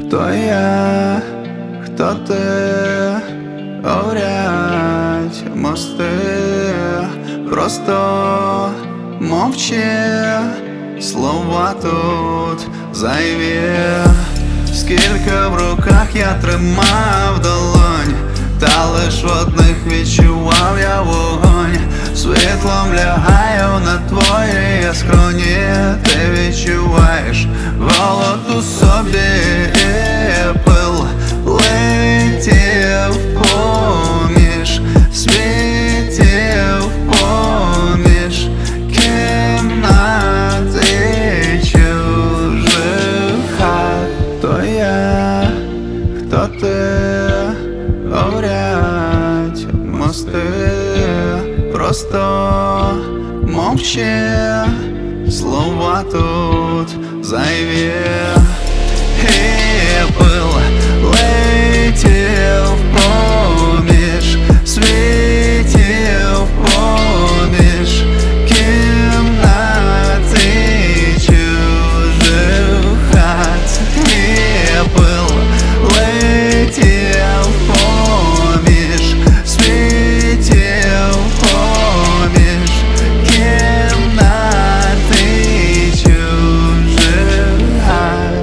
Хто я, хто ти, орять мости, просто мовчи, слова тут зайві. Скільки в руках я тримав долонь, та лиш в одних відчував я вогонь. Світлом лягаю на твої скроні, ти відчуваєш голод у собі, і пил летів поміж світів, поміж кімнат і чужих хат. Хто я, хто ти, орять мости, просто мовчи, слова тут зайві. І пил летів поміж світів, поміж кімнат і чужих хат. І пил летів поміж світів, поміж кімнат і чужих хат.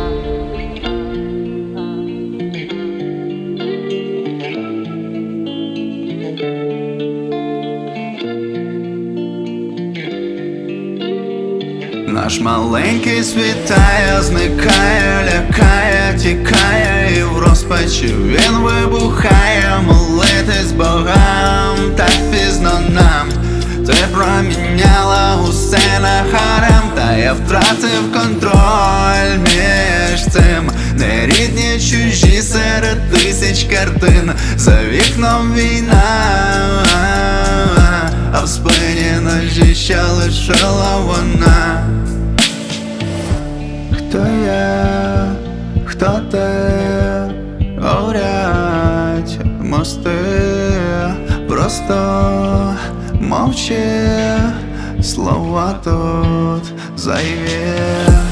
Наш маленький світає, зникає, лякає, тікає, і в розпачі він вибухає. Молитись богам так пізно нам, ти проміняла усе на харем, та я втратив контроль між цим. Нерідні, чужі серед тисяч картин, за вікном війна, а в спині ножі ще лишила вона. Хто я, хто ти, орять мости, просто мовчи, слова тут зайві.